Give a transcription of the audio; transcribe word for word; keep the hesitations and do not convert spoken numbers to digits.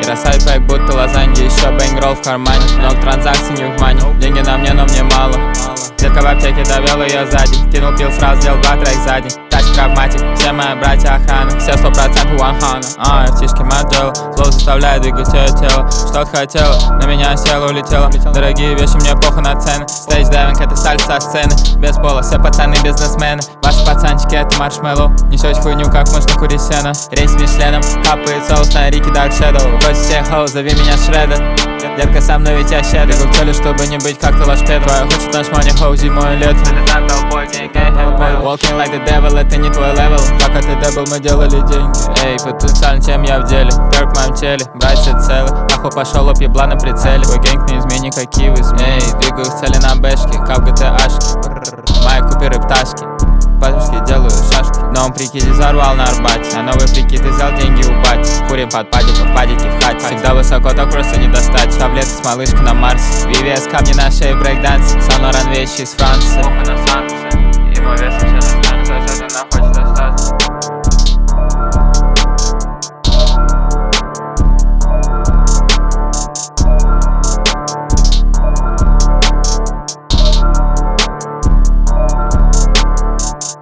И рассадит как будто лазаньи. Еще бэнгролл в кармане. Много транзакций, не в мане. Деньги на мне, но мне мало. Детка в аптеке довел ее сзади. Кинул пил, сразу сделал два трек сзади. Тачка травматик, все мои братья охрана. Все сто процентов one hundred. А, артишки модель. Зло заставляет двигать ее тело. Что-то хотела, на меня села, улетела. Дорогие вещи, мне похуй на цены. Стейдж дайвинг, это сальса со сцены. Без пола, все пацаны бизнесмены. Ваши пацанчики, это маршмеллоу. Несешь хуйню, как можно курить сено. Рейс с Мишленом, капает соус на Рики Дарк Шэдоу. Брось всех хоу, зови меня Шреддер. Детка, со мной ведь я щедрый. Бегу к цели, чтобы не быть как ты лошпедом. Твоя хочет наш money хоу зимой и летом. Walking like the devil, это не твой левел. Пока ты дебил, мы делали деньги. Эй, потенциально, чем я в деле. Перк в моем теле, братья целы. Нахуй пошел, лоб ебла на прицеле. Твой гэнг не измени, какие вы СМИ. Эй, двигаю к цели на бэшке, как в ГТАшке. Мои куперы пташки, пачки делаю шашки. Но он прикиди взорвал на Арбате. А новый прикид взял деньги у бати. Курим под падиком, падики в хате. Всегда высоко, так просто не достать. Таблетки с малышкой на Марсе. ви ви эс камни на шее, брейкданс. Сан Лоран вещи из Франции. И мой вес сейчас находится.